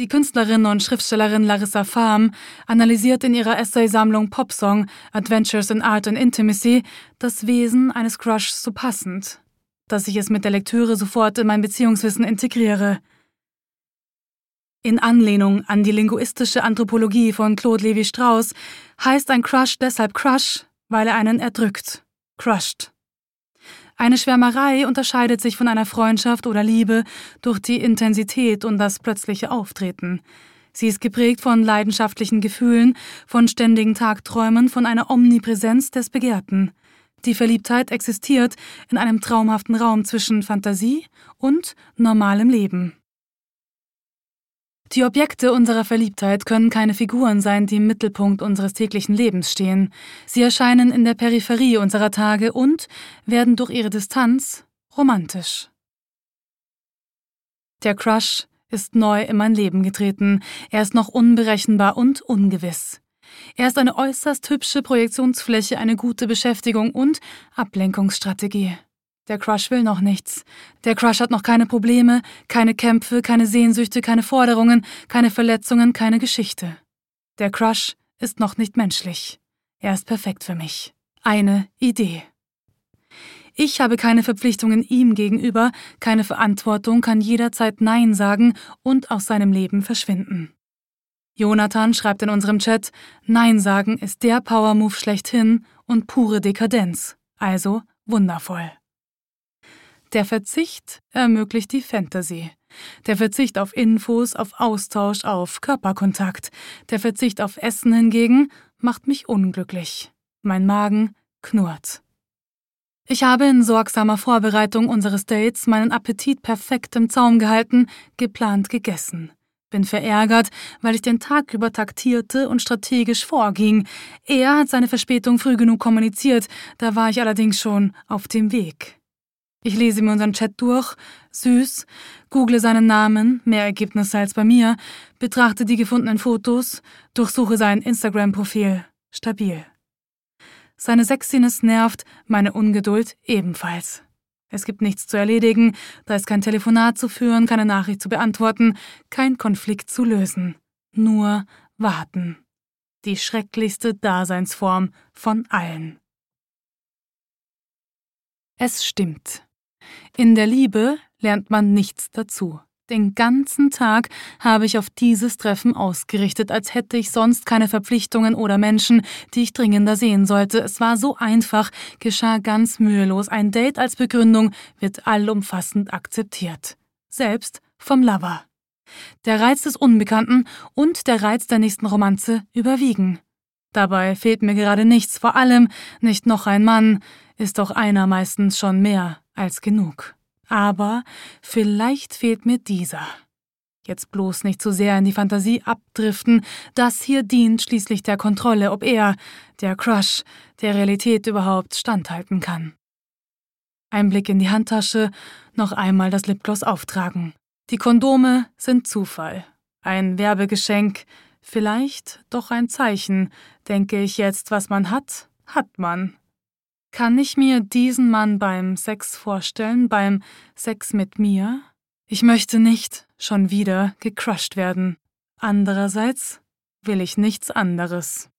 Die Künstlerin und Schriftstellerin Larissa Pham analysiert in ihrer Essaysammlung Popsong Adventures in Art and Intimacy das Wesen eines Crushs so passend, dass ich es mit der Lektüre sofort in mein Beziehungswissen integriere. In Anlehnung an die linguistische Anthropologie von Claude Lévi-Strauss heißt ein Crush deshalb Crush, weil er einen erdrückt, crushed. Eine Schwärmerei unterscheidet sich von einer Freundschaft oder Liebe durch die Intensität und das plötzliche Auftreten. Sie ist geprägt von leidenschaftlichen Gefühlen, von ständigen Tagträumen, von einer Omnipräsenz des Begehrten. Die Verliebtheit existiert in einem traumhaften Raum zwischen Fantasie und normalem Leben. Die Objekte unserer Verliebtheit können keine Figuren sein, die im Mittelpunkt unseres täglichen Lebens stehen. Sie erscheinen in der Peripherie unserer Tage und werden durch ihre Distanz romantisch. Der Crush ist neu in mein Leben getreten. Er ist noch unberechenbar und ungewiss. Er ist eine äußerst hübsche Projektionsfläche, eine gute Beschäftigung und Ablenkungsstrategie. Der Crush will noch nichts. Der Crush hat noch keine Probleme, keine Kämpfe, keine Sehnsüchte, keine Forderungen, keine Verletzungen, keine Geschichte. Der Crush ist noch nicht menschlich. Er ist perfekt für mich. Eine Idee. Ich habe keine Verpflichtungen ihm gegenüber, keine Verantwortung, kann jederzeit Nein sagen und aus seinem Leben verschwinden. Jonathan schreibt in unserem Chat, Nein sagen ist der Power-Move schlechthin und pure Dekadenz. Also wundervoll. Der Verzicht ermöglicht die Fantasy. Der Verzicht auf Infos, auf Austausch, auf Körperkontakt. Der Verzicht auf Essen hingegen macht mich unglücklich. Mein Magen knurrt. Ich habe in sorgsamer Vorbereitung unseres Dates meinen Appetit perfekt im Zaum gehalten, geplant gegessen. Bin verärgert, weil ich den Tag über taktierte und strategisch vorging. Er hat seine Verspätung früh genug kommuniziert, da war ich allerdings schon auf dem Weg. Ich lese mir unseren Chat durch, süß, google seinen Namen, mehr Ergebnisse als bei mir, betrachte die gefundenen Fotos, durchsuche sein Instagram-Profil, stabil. Seine Sexiness nervt, meine Ungeduld ebenfalls. Es gibt nichts zu erledigen, da ist kein Telefonat zu führen, keine Nachricht zu beantworten, kein Konflikt zu lösen. Nur warten. Die schrecklichste Daseinsform von allen. Es stimmt. In der Liebe lernt man nichts dazu. Den ganzen Tag habe ich auf dieses Treffen ausgerichtet, als hätte ich sonst keine Verpflichtungen oder Menschen, die ich dringender sehen sollte. Es war so einfach, geschah ganz mühelos. Ein Date als Begründung wird allumfassend akzeptiert. Selbst vom Lover. Der Reiz des Unbekannten und der Reiz der nächsten Romanze überwiegen. Dabei fehlt mir gerade nichts, vor allem nicht noch ein Mann, ist doch einer meistens schon mehr als genug. Aber vielleicht fehlt mir dieser. Jetzt bloß nicht zu sehr in die Fantasie abdriften, das hier dient schließlich der Kontrolle, ob er, der Crush, der Realität überhaupt standhalten kann. Ein Blick in die Handtasche, noch einmal das Lipgloss auftragen. Die Kondome sind Zufall. Ein Werbegeschenk, vielleicht doch ein Zeichen, denke ich jetzt, was man hat, hat man. Kann ich mir diesen Mann beim Sex vorstellen, beim Sex mit mir? Ich möchte nicht schon wieder gecrushed werden. Andererseits will ich nichts anderes.